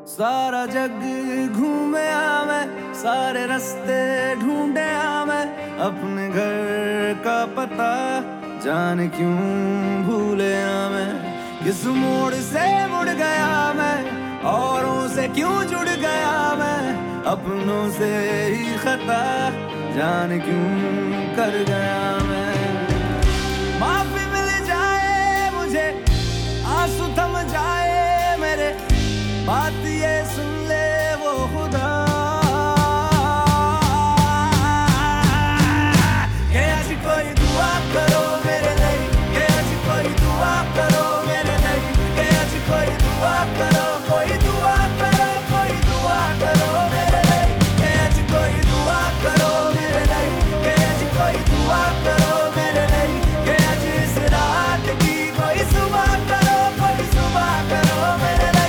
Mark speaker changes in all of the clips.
Speaker 1: सारा जग घूमे मैं, सारे रास्ते ढूंढे मैं, अपने घर का पता जाने क्यों भूले मैं। किस मोड़ से मुड़ गया मैं, औरों से क्यों जुड़ गया मैं, अपनों से ही खता जाने क्यों कर गया मैं। माफी मिल जाए मुझे, आंसू थम जाए मेरे, बात ये सुन ले वो खुदा कि आज कोई दुआ करो मेरे लिए, कि आज कोई दुआ करो मेरे लिए, कि आज कोई दुआ करो, कोई दुआ करो, कोई दुआ करो मेरे लिए, कि आज कोई दुआ करो मेरे लिए, कि आज कोई दुआ करो मेरे लिए, कि आज इस रात की कोई सुबह करो, कोई सुबह करो मेरे लिए।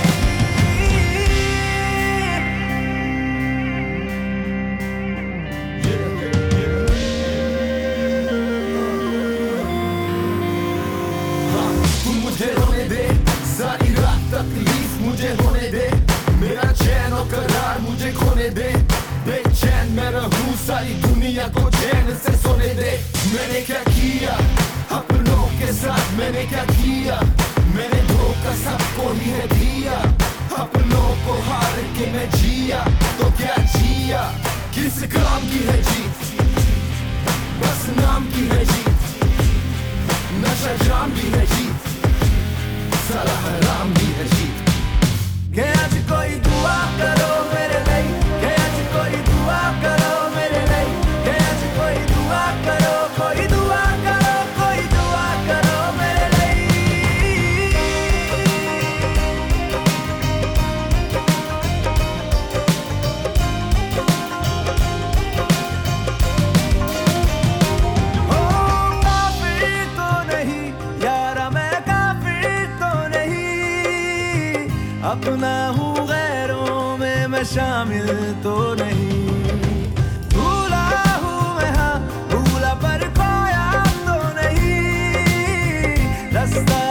Speaker 2: मुझे रोने दे सारी रात तकलीफ मुझे होने दे, मेरा चैन और करार मुझे खोने दे, बेचैन मैं रहूं सारी दुनिया को चैन से सोने दे। मैंने क्या किया अपनों के साथ, मैंने क्या किया, मैंने धोखा सबको ही है दिया, अपनों को हार के मैं जिया तो क्या जिया, किस काम की है जीत, बस नाम की है जीत, नशा जाम भी है जीत, सारा हराम भी है जीत।
Speaker 1: कि आज कोई दुआ करो मेरे लिए, कि आज कोई दुआ करो मेरे लिए, कि आज कोई दुआ करो, कोई दुआ करो, कोई दुआ करो मेरे लिए। ओ काफिर तो नहीं यारा, मैं काफिर तो नहीं, अपना हूँ गैरों में मैं शामिल तो नहीं, भूला हूँ मैं हाँ भूला पर खोया तो नहीं, रास्ता